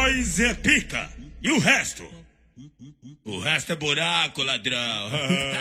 2 é pica. E o resto? O resto é buraco, ladrão.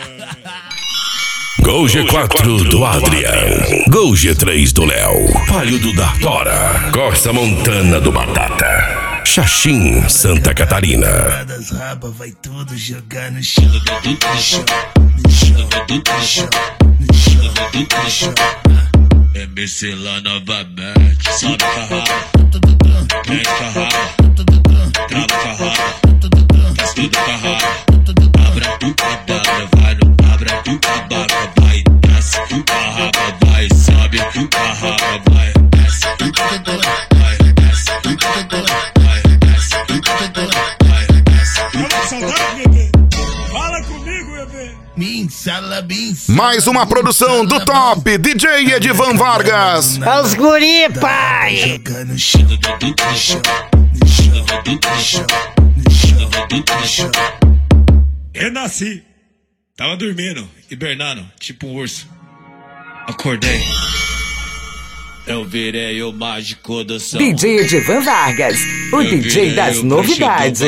Gol G4 do Adrian. Gol G3 do Léo. Palio do Dartora. Costa Montana do Batata. Xaxim, Santa Catarina. Das rabas vai tudo jogar no chão. No chão, no chão, no chão, no chão, no chão. MC lá novamente. Sobe com a raba. Mete com a raba. Trava com a raba. Faz tudo com a raba. Abra tu cabaca, vai no abra tu cabaca, vai. Desce tu com a raba, vai. Sobe tu com a raba, vai. Desce tu com a raba, vai. Desce tu com a raba, vai. Desce tu com a raba, vai. Desce tu com a saudade, bebê. Fala comigo, bebê. Mais uma produção do top DJ Edivan Vargas. Os guri, pai. Joga no chão, no chão, no chão, no chão, no chão, no chão. Renasci. Tava dormindo, hibernando, tipo um urso. Acordei. Eu virei o mágico do som. DJ Edivan Vargas, o DJ das novidades.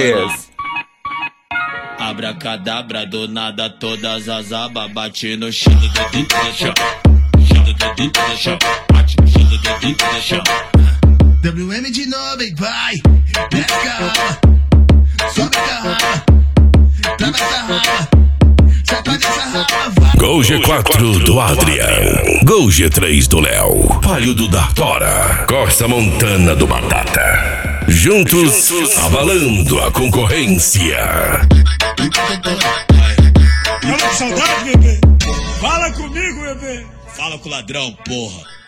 Abracadabra, do nada todas as abas bate no chão. Chão, no chão. Bate no chão. WM de novo, hein, vai. Desce com a raba, sobe com a raba, trava essa raba, sacode essa raba, vai. Gol G4 do Adrian. Gol G3 do Léo. Palio do Dartora. Costa Montana do Batata. Juntos, abalando a concorrência. Fala com saudade, bebê. Fala comigo, bebê. Fala com o ladrão, porra.